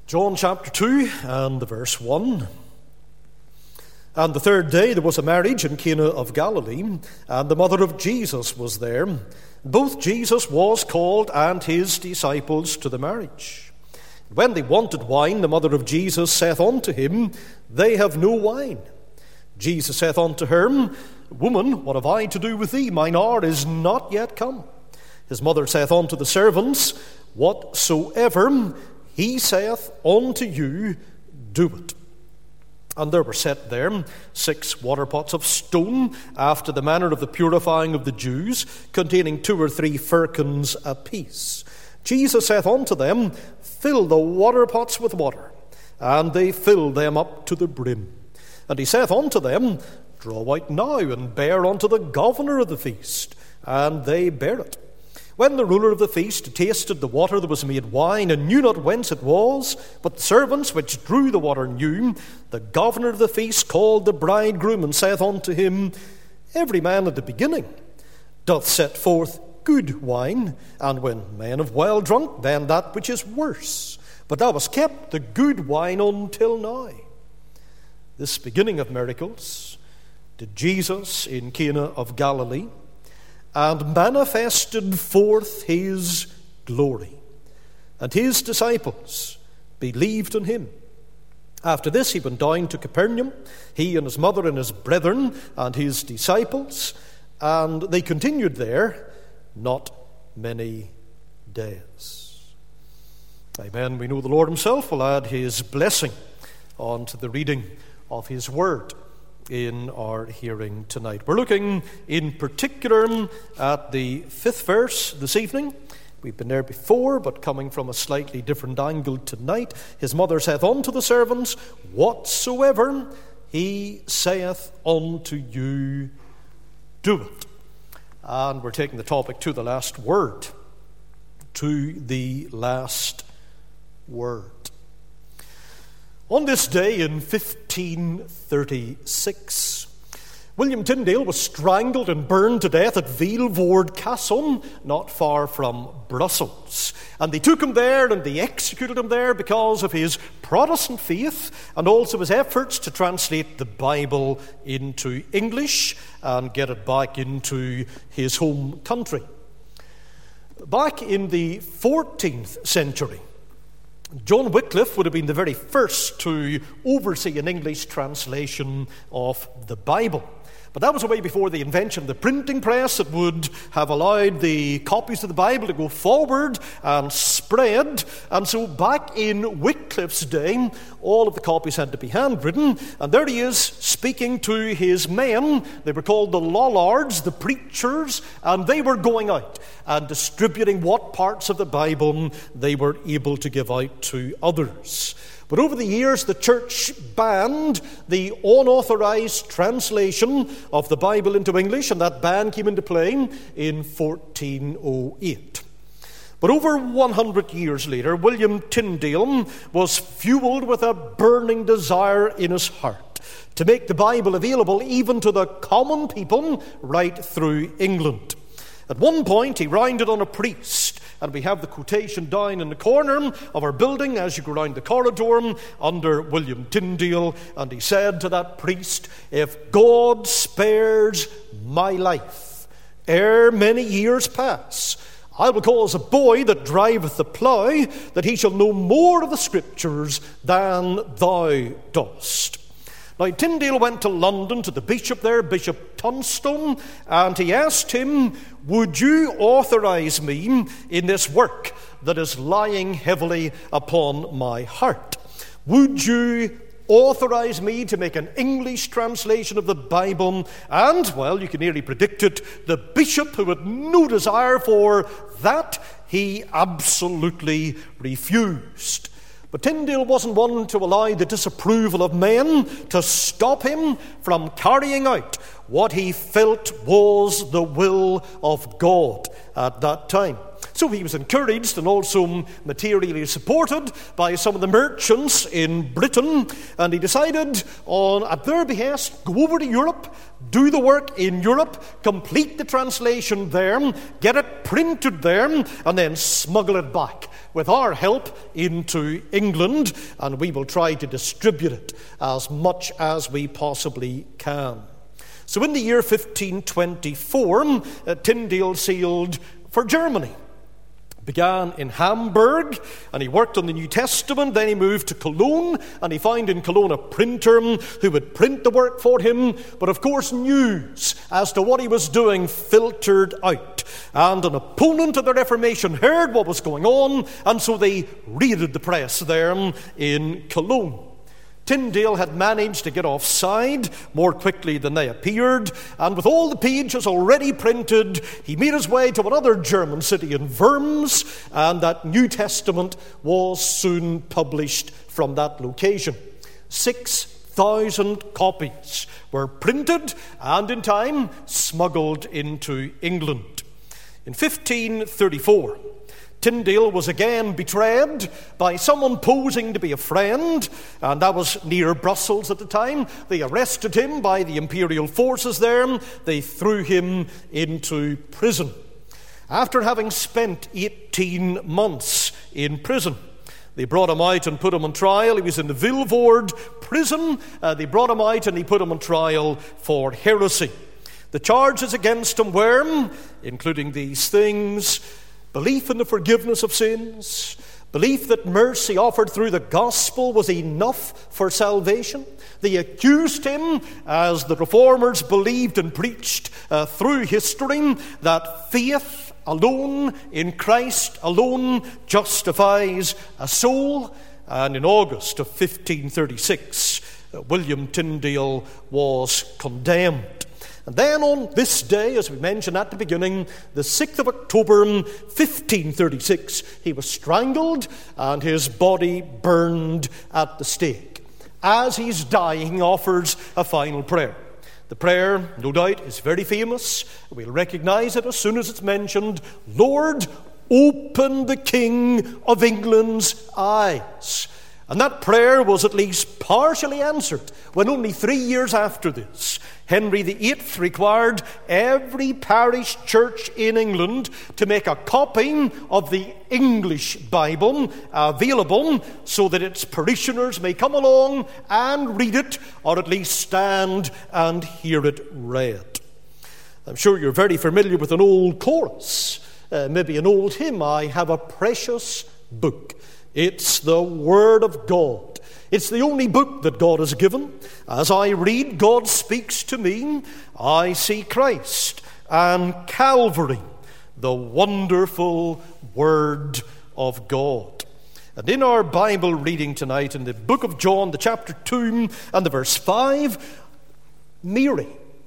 John chapter 2 and the verse 1. And the third day there was a marriage in Cana of Galilee, and the mother of Jesus was there. Both Jesus was called and his disciples to the marriage. When they wanted wine, the mother of Jesus saith unto him, They have no wine. Jesus saith unto her, Woman, what have I to do with thee? Mine hour is not yet come. His mother saith unto the servants, Whatsoever he saith unto you, do it. And there were set there 6 water pots of stone, after the manner of the purifying of the Jews, containing 2 or 3 firkins apiece. Jesus saith unto them, Fill the water pots with water. And they filled them up to the brim. And he saith unto them, Draw out now, and bear unto the governor of the feast. And they bare it. When the ruler of the feast tasted the water that was made wine, and knew not whence it was, but the servants which drew the water knew, the governor of the feast called the bridegroom, and saith unto him, Every man at the beginning doth set forth good wine, and when men have well drunk, then that which is worse. But thou hast kept the good wine until now. This beginning of miracles did Jesus in Cana of Galilee, and manifested forth his glory. And his disciples believed on him. After this he went down to Capernaum, he and his mother and his brethren and his disciples, and they continued there not many days. Amen. We know the Lord himself will add his blessing on to the reading of his word in our hearing tonight. We're looking in particular at the 5th verse this evening. We've been there before, but coming from a slightly different angle tonight. His mother saith unto the servants, Whatsoever he saith unto you, do it. And we're taking the topic to the last word. To the last word. On this day in 1536, William Tyndale was strangled and burned to death at Vilvoorde Castle, not far from Brussels. And they took him there and they executed him there because of his Protestant faith and also his efforts to translate the Bible into English and get it back into his home country. Back in the 14th century, John Wycliffe would have been the very first to oversee an English translation of the Bible. But that was way before the invention of the printing press that would have allowed the copies of the Bible to go forward and spread. And so back in Wycliffe's day, all of the copies had to be handwritten. And there he is speaking to his men. They were called the Lollards, the preachers, and they were going out and distributing what parts of the Bible they were able to give out to others. But over the years, the church banned the unauthorized translation of the Bible into English, and that ban came into play in 1408. But over 100 years later, William Tyndale was fueled with a burning desire in his heart to make the Bible available even to the common people right through England. At one point, he rounded on a priest, and we have the quotation down in the corner of our building as you go round the corridor under William Tyndale, and he said to that priest, If God spares my life, ere many years pass, I will cause a boy that driveth the plough, that he shall know more of the Scriptures than thou dost. Now, Tyndale went to London to the bishop there, Bishop Tunstall, and he asked him, Would you authorize me in this work that is lying heavily upon my heart? Would you authorize me to make an English translation of the Bible? And, well, you can nearly predict it, the bishop, who had no desire for that, he absolutely refused. But Tyndale wasn't one to allow the disapproval of men to stop him from carrying out what he felt was the will of God at that time. So he was encouraged and also materially supported by some of the merchants in Britain, and he decided at their behest, go over to Europe, do the work in Europe, complete the translation there, get it printed there, and then smuggle it back with our help into England, and we will try to distribute it as much as we possibly can. So in the year 1524, Tyndale sailed for Germany. Began in Hamburg, and he worked on the New Testament. Then he moved to Cologne, and he found in Cologne a printer who would print the work for him. But of course, news as to what he was doing filtered out, and an opponent of the Reformation heard what was going on, and so they raided the press there in Cologne. Tyndale had managed to get offside more quickly than they appeared, and with all the pages already printed, he made his way to another German city in Worms, and that New Testament was soon published from that location. 6,000 copies were printed and in time smuggled into England. In 1534, Tyndale was again betrayed by someone posing to be a friend, and that was near Brussels at the time. They arrested him by the imperial forces there. They threw him into prison. After having spent 18 months in prison, they brought him out and put him on trial. He was in the Vilvoorde prison. They brought him out and they put him on trial for heresy. The charges against him were, including these things: belief in the forgiveness of sins, belief that mercy offered through the gospel was enough for salvation. They accused him, as the Reformers believed and preached through history, that faith alone in Christ alone justifies a soul. And in August of 1536, William Tyndale was condemned. And then on this day, as we mentioned at the beginning, the 6th of October 1536, he was strangled and his body burned at the stake. As he's dying, he offers a final prayer. The prayer, no doubt, is very famous. We'll recognize it as soon as it's mentioned. Lord, open the King of England's eyes. And that prayer was at least partially answered when only 3 years after this, Henry VIII required every parish church in England to make a copy of the English Bible available so that its parishioners may come along and read it, or at least stand and hear it read. I'm sure you're very familiar with an old chorus, maybe an old hymn, I have a precious book. It's the Word of God. It's the only book that God has given. As I read, God speaks to me. I see Christ and Calvary, the wonderful Word of God. And in our Bible reading tonight, in the book of John, the chapter 2 and the verse 5, Mary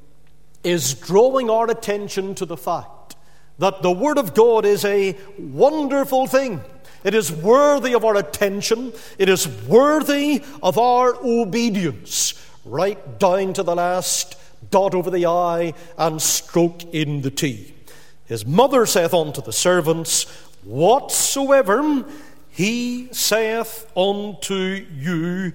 is drawing our attention to the fact that the Word of God is a wonderful thing. It is worthy of our attention. It is worthy of our obedience, right down to the last dot over the I and stroke in the T. His mother saith unto the servants, whatsoever he saith unto you,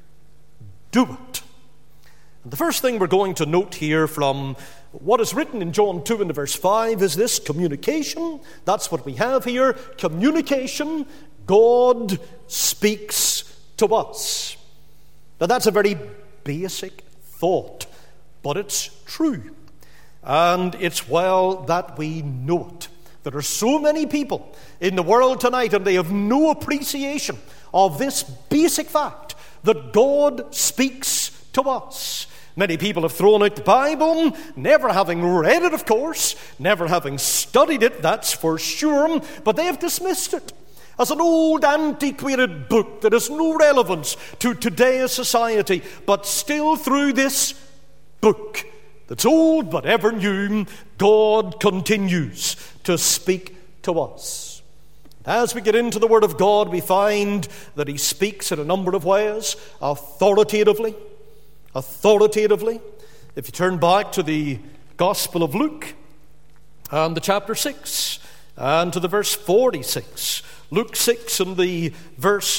do it. And the first thing we're going to note here from what is written in John 2 and verse 5 is this: communication. That's what we have here. Communication. God speaks to us. Now that's a very basic thought, but it's true. And it's well that we know it. There are so many people in the world tonight, and they have no appreciation of this basic fact that God speaks to us. Many people have thrown out the Bible, never having read it, of course, never having studied it, that's for sure, but they have dismissed it as an old, antiquated book that has no relevance to today's society. But still, through this book that's old but ever new, God continues to speak to us. As we get into the Word of God, we find that He speaks in a number of ways, authoritatively. If you turn back to the Gospel of Luke and the chapter 6, and to the verse 46. Luke 6 and the verse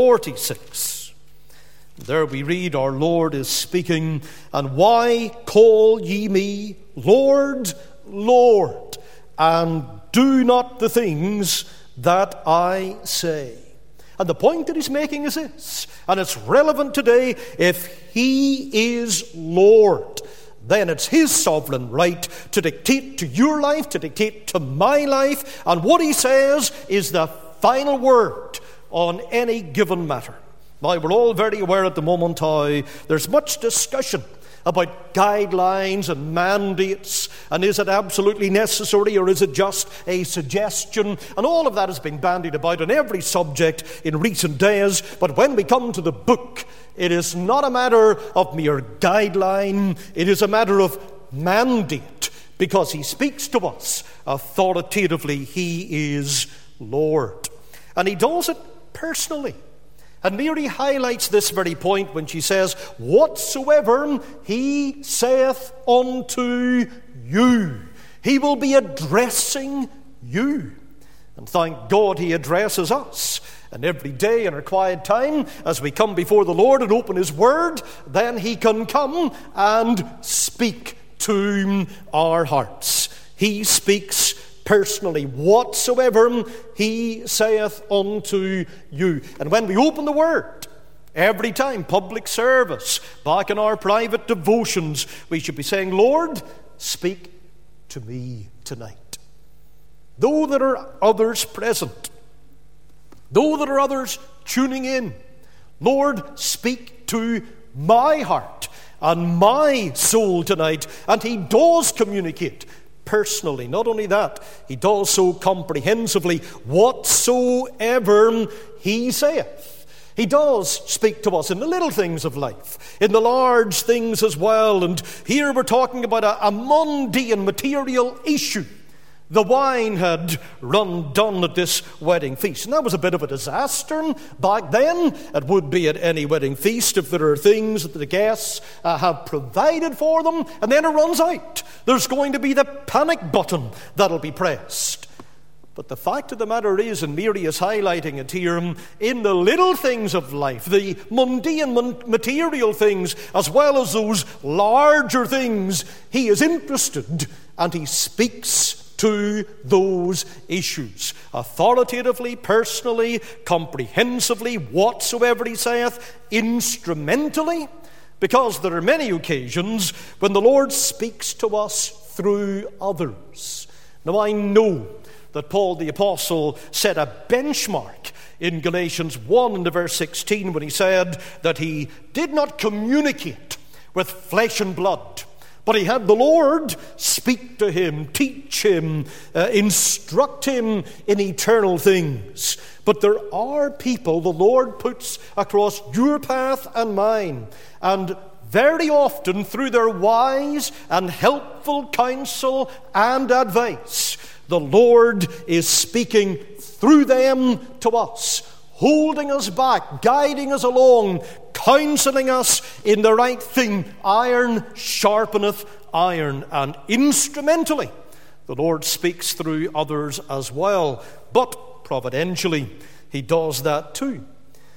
46. There we read, our Lord is speaking, "And why call ye me Lord, Lord, and do not the things that I say?" And the point that he's making is this, and it's relevant today: if he is Lord, then it's his sovereign right to dictate to your life, to dictate to my life, and what he says is the final word on any given matter. Now, we're all very aware at the moment how there's much discussion about guidelines and mandates, and is it absolutely necessary or is it just a suggestion? And all of that has been bandied about on every subject in recent days. But when we come to the book, it is not a matter of mere guideline, it is a matter of mandate, because he speaks to us authoritatively. He is Lord, and he does it personally. And Mary highlights this very point when she says, "Whatsoever he saith unto you." He will be addressing you. And thank God he addresses us. And every day in our quiet time, as we come before the Lord and open his word, then he can come and speak to our hearts. He speaks personally. "Whatsoever he saith unto you." And when we open the word, every time, public service, back in our private devotions, we should be saying, "Lord, speak to me tonight." Though there are others present, though there are others tuning in, Lord, speak to my heart and my soul tonight. And he does communicate personally. Not only that, he does so comprehensively. Whatsoever he saith. He does speak to us in the little things of life, in the large things as well. And here we're talking about a mundane material issue. The wine had run done at this wedding feast, and that was a bit of a disaster back then. It would be at any wedding feast if there are things that the guests have provided for them, and then it runs out. There's going to be the panic button that'll be pressed. But the fact of the matter is, and Mary is highlighting it here, in the little things of life, the mundane material things, as well as those larger things, he is interested, and he speaks to those issues authoritatively, personally, comprehensively, whatsoever he saith, instrumentally, because there are many occasions when the Lord speaks to us through others. Now, I know that Paul the Apostle set a benchmark in Galatians 1 and verse 16 when he said that he did not communicate with flesh and blood, but he had the Lord speak to him, teach him, instruct him in eternal things. But there are people the Lord puts across your path and mine, and very often through their wise and helpful counsel and advice, the Lord is speaking through them to us, holding us back, guiding us along, counseling us in the right thing. Iron sharpeneth iron. And instrumentally, the Lord speaks through others as well. But providentially, he does that too.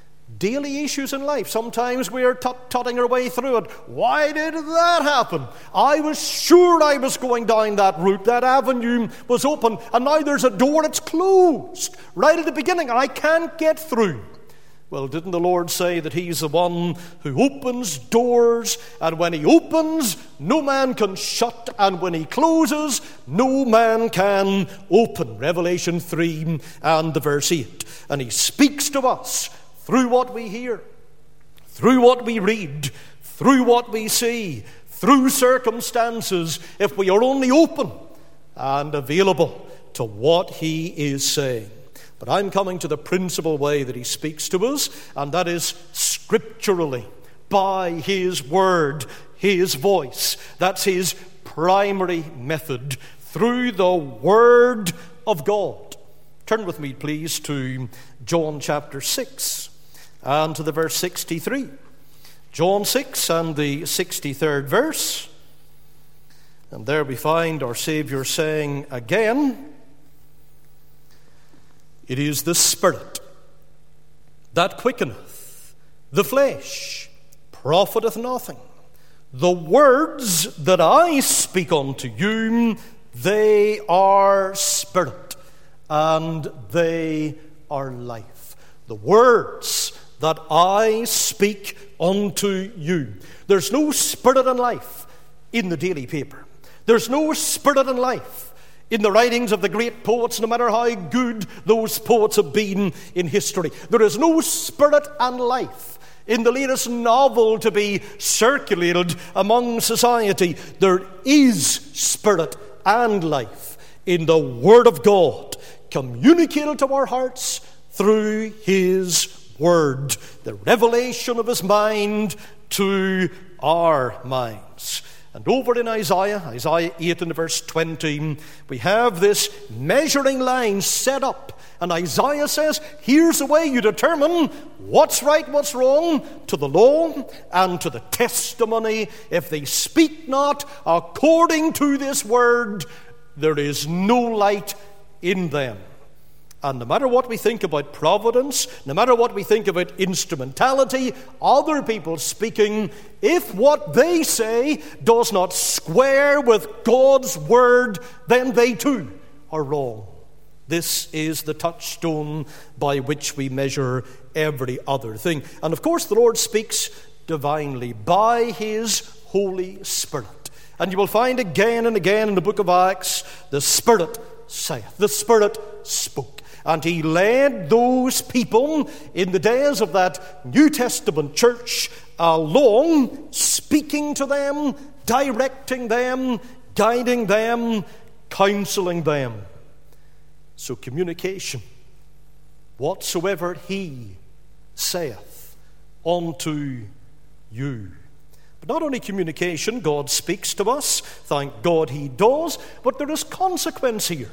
Daily issues in life. Sometimes we are tutting our way through it. Why did that happen? I was sure I was going down that route. That avenue was open, and now there's a door that's closed. Right at the beginning, I can't get through. Well, didn't the Lord say that he's the one who opens doors, and when he opens, no man can shut, and when he closes, no man can open? Revelation 3 and the verse 8. And he speaks to us through what we hear, through what we read, through what we see, through circumstances, if we are only open and available to what he is saying. But I'm coming to the principal way that he speaks to us, and that is scripturally, by his word, his voice. That's his primary method, through the word of God. Turn with me, please, to John chapter 6 and to the verse 63. John 6 and the 63rd verse. And there we find our Savior saying again, It is the Spirit that quickeneth, the flesh profiteth nothing. The words that I speak unto you, they are spirit, and they are life. The words that I speak unto you. There's no spirit and life in the daily paper. There's no spirit and life in the writings of the great poets, no matter how good those poets have been in history. There is no spirit and life in the latest novel to be circulated among society. There is spirit and life in the Word of God, communicated to our hearts through His Word, the revelation of His mind to our minds. And over in Isaiah 8 and verse 20, we have this measuring line set up. And Isaiah says, here's the way you determine what's right, what's wrong, to the law and to the testimony. If they speak not according to this word, there is no light in them. And no matter what we think about providence, no matter what we think about instrumentality, other people speaking, if what they say does not square with God's word, then they too are wrong. This is the touchstone by which we measure every other thing. And of course, the Lord speaks divinely by His Holy Spirit. And you will find again and again in the book of Acts, the Spirit saith, the Spirit spoke. And He led those people in the days of that New Testament church along, speaking to them, directing them, guiding them, counseling them. So communication, whatsoever He saith unto you. But not only communication, God speaks to us, thank God He does, but there is consequence here.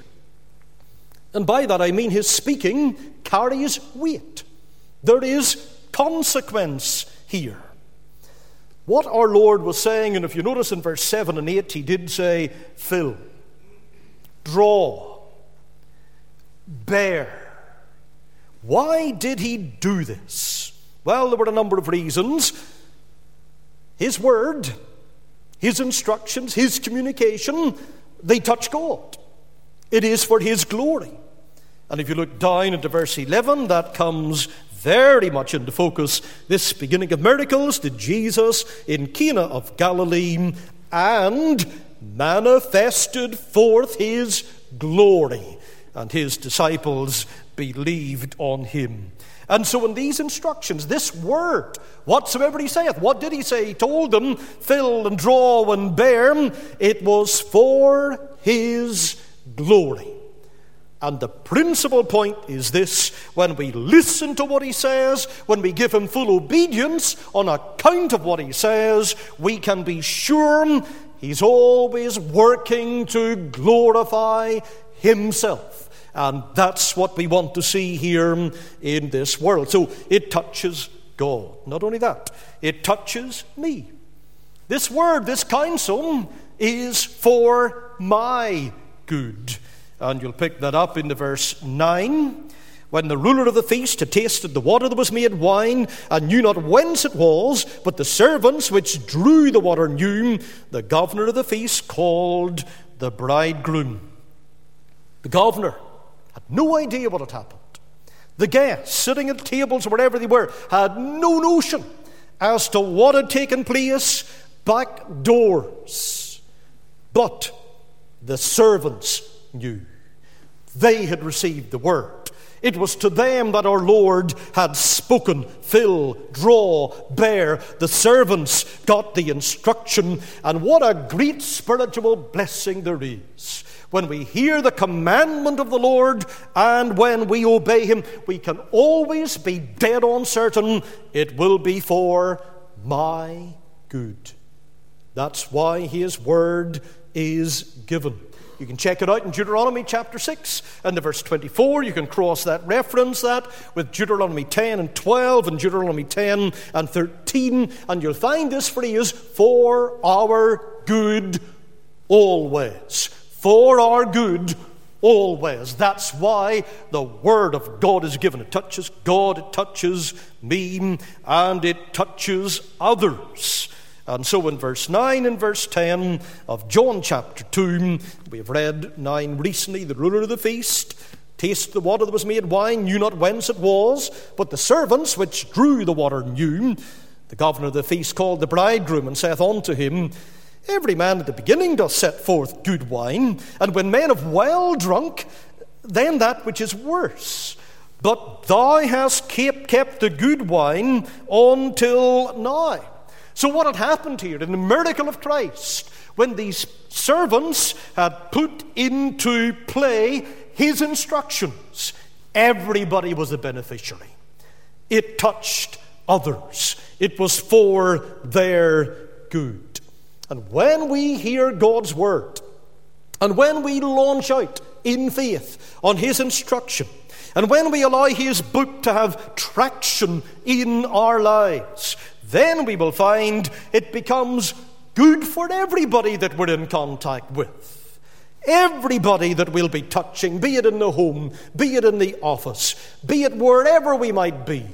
And by that I mean His speaking carries weight. There is consequence here. What our Lord was saying, and if you notice in verse 7 and 8, He did say, fill, draw, bear. Why did He do this? Well, there were a number of reasons. His word, His instructions, His communication, they touch God. It is for His glory. And if you look down into verse 11, that comes very much into focus. This beginning of miracles did Jesus in Cana of Galilee, and manifested forth His glory. And His disciples believed on Him. And so in these instructions, this word, whatsoever He saith, what did He say? He told them, fill and draw and bear. It was for His glory. And the principal point is this: when we listen to what He says, when we give Him full obedience on account of what He says, we can be sure He's always working to glorify Himself. And that's what we want to see here in this world. So it touches God. Not only that, it touches me. This word, this counsel, is for my good. And you'll pick that up in the verse 9. When the ruler of the feast had tasted the water that was made wine, and knew not whence it was, but the servants which drew the water knew, the governor of the feast called the bridegroom. The governor had no idea what had happened. The guests sitting at tables wherever they were had no notion as to what had taken place back doors. But the servants knew. They had received the word. It was to them that our Lord had spoken, fill, draw, bear. The servants got the instruction, and what a great spiritual blessing there is. When we hear the commandment of the Lord and when we obey Him, we can always be dead on certain it will be for my good. That's why His word is given. You can check it out in Deuteronomy chapter 6 and the verse 24. You can cross that, reference that with Deuteronomy 10 and 12 and Deuteronomy 10 and 13. And you'll find this phrase, for our good always. For our good always. That's why the Word of God is given. It touches God, it touches me, and it touches others. And so in verse 9 and verse 10 of John chapter 2, we have read 9 recently, the ruler of the feast tasted the water that was made wine, knew not whence it was, but the servants which drew the water knew. The governor of the feast called the bridegroom, and saith unto him, Every man at the beginning doth set forth good wine, and when men have well drunk, then that which is worse. But thou hast kept the good wine until now. So what had happened here in the miracle of Christ, when these servants had put into play his instructions, everybody was a beneficiary. It touched others. It was for their good. And when we hear God's word, and when we launch out in faith on his instruction, and when we allow his book to have traction in our lives, then we will find it becomes good for everybody that we're in contact with. Everybody that we'll be touching, be it in the home, be it in the office, be it wherever we might be,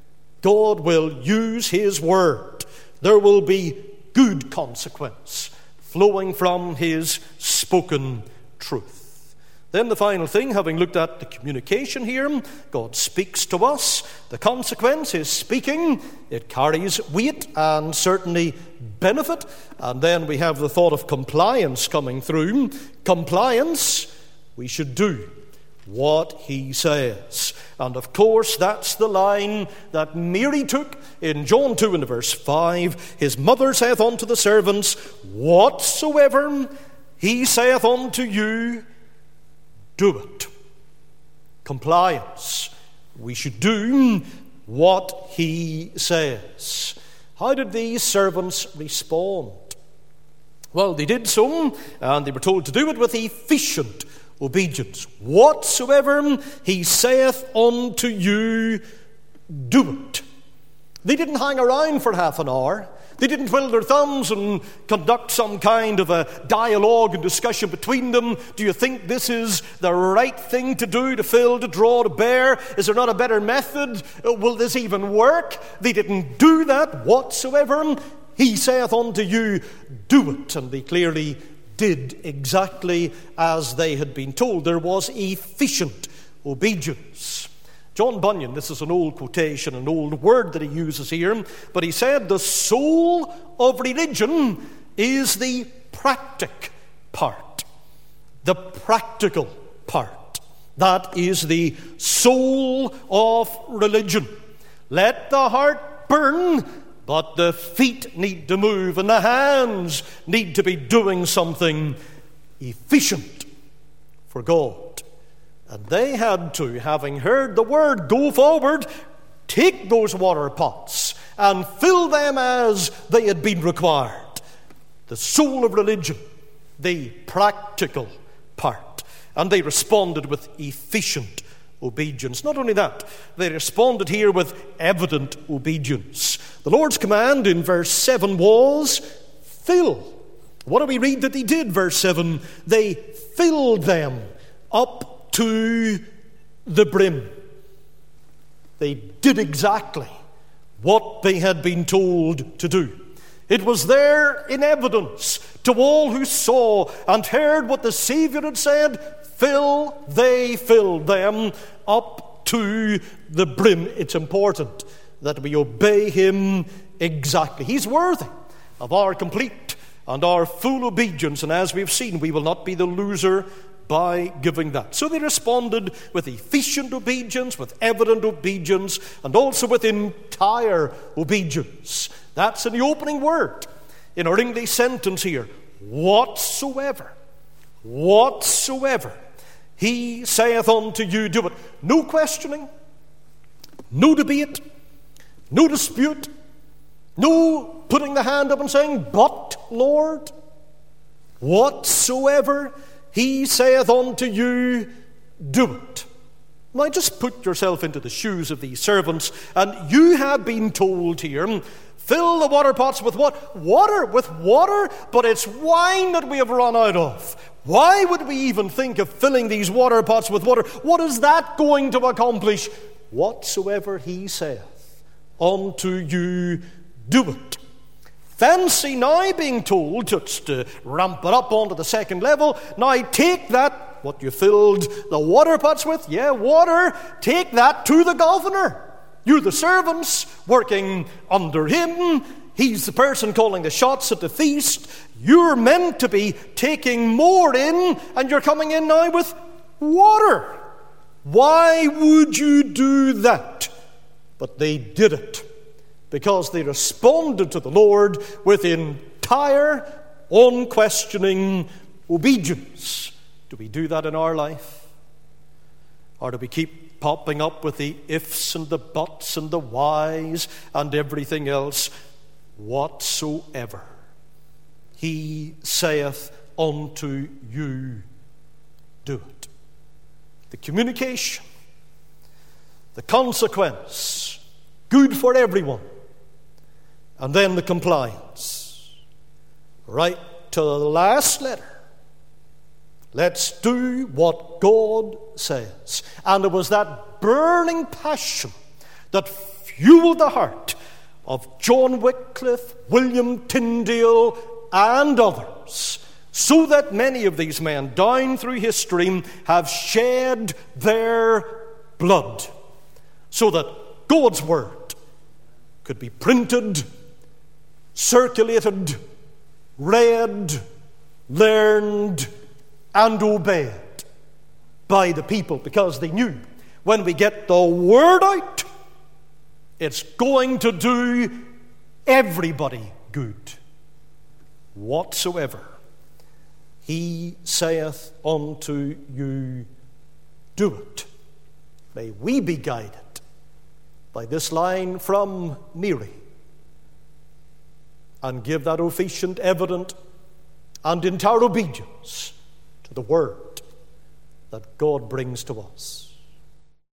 God will use his word. There will be good consequence flowing from his spoken truth. Then the final thing, having looked at the communication here, God speaks to us. The consequence is speaking. It carries weight and certainly benefit. And then we have the thought of compliance coming through. Compliance, we should do what he says. And of course, that's the line that Mary took in John 2 and verse 5. His mother saith unto the servants, Whatsoever he saith unto you, do it. Compliance. We should do what he says. How did these servants respond? Well, they did so, and they were told to do it with efficient obedience. Whatsoever he saith unto you, do it. They didn't hang around for half an hour. They didn't twiddle their thumbs and conduct some kind of a dialogue and discussion between them. Do you think this is the right thing to do, to fill, to draw, to bear? Is there not a better method? Will this even work? They didn't do that whatsoever. He saith unto you, do it. And they clearly did exactly as they had been told. There was efficient obedience. John Bunyan, this is an old quotation, an old word that he uses here, but he said the soul of religion is the practic part. The practical part. That is the soul of religion. Let the heart burn, but the feet need to move and the hands need to be doing something efficient for God. And they had to, having heard the word, go forward, take those water pots and fill them as they had been required. The soul of religion, the practical part. And they responded with efficient obedience. Not only that, they responded here with evident obedience. The Lord's command in verse 7 was, fill. What do we read that they did? Verse 7, they filled them up to the brim. They did exactly what they had been told to do. It was there in evidence to all who saw and heard what the Savior had said. They filled them up to the brim. It's important that we obey him exactly. He's worthy of our complete and our full obedience, and as we've seen, we will not be the loser by giving that. So they responded with efficient obedience, with evident obedience, and also with entire obedience. That's in the opening word in our English sentence here. Whatsoever he saith unto you, do it. No questioning, no debate, no dispute, no putting the hand up and saying, but, Lord, whatsoever he saith unto you, do it. Now just put yourself into the shoes of these servants, and you have been told here, Fill the water pots with what? Water, with water, but it's wine that we have run out of. Why would we even think of filling these water pots with water? What is that going to accomplish? Whatsoever he saith unto you, do it. Fancy now being told just to ramp it up onto the second level. Now take that, what you filled the water pots with, water, take that to the governor. You're the servants working under him. He's the person calling the shots at the feast. You're meant to be taking more in, and you're coming in now with water. Why would you do that? But they did it because they responded to the Lord with entire, unquestioning obedience. Do we do that in our life? Or do we keep popping up with the ifs and the buts and the whys and everything else? Whatsoever he saith unto you, do it. The communication, the consequence, good for everyone. And then the compliance. Right to the last letter. Let's do what God says. And it was that burning passion that fueled the heart of John Wycliffe, William Tyndale, and others, so that many of these men down through history have shed their blood, so that God's word could be printed, circulated, read, learned, and obeyed by the people, because they knew when we get the word out, it's going to do everybody good. Whatsoever he saith unto you, do it. May we be guided by this line from Mary and give that officient, evident, and entire obedience to the word that God brings to us.